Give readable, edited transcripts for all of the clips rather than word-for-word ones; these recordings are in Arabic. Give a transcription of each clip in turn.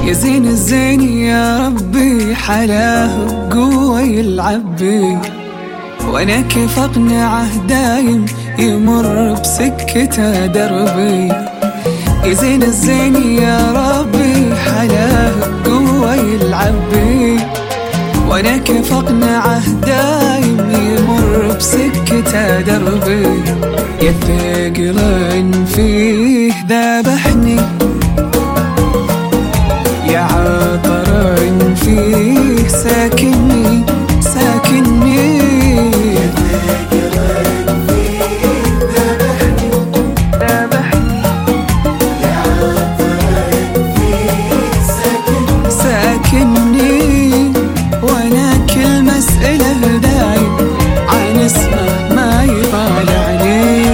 يا زين الزين يا ربي حلاه بقوة يلعب بي، وانا كيف اقنعه دايم يمر بسكته دربي. يا زين الزين يا ربي حلاه بقوة يلعب بي، وانا كيف اقنعه دايم يمر بسكته دربي. يا ثقل فيه ذبحني، يا عطر فيه ساكنني ساكنني. ساكنني وانا كل مسألة دايم عن اسمه ما يطالعني.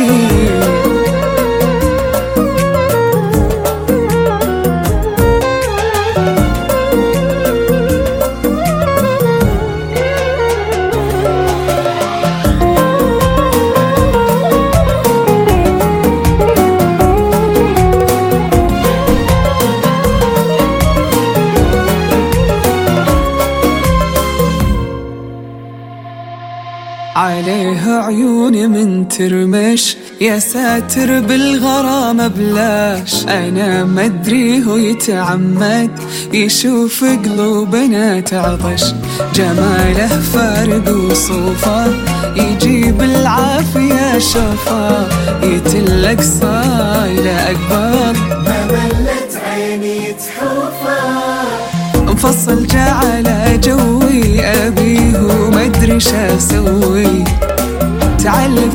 عليه عيوني من ترمش، يا ساتر بالغرام بلاش. أنا مدري هو يتعمد يشوف قلوبنا تعطش، جماله فارق وصوفه يجيب العافية شوفه. يتلق صايله أكبر ما ملت عيني تحوفه، مفصل جعل جوي أبيه ومدري شاسوي. تعلق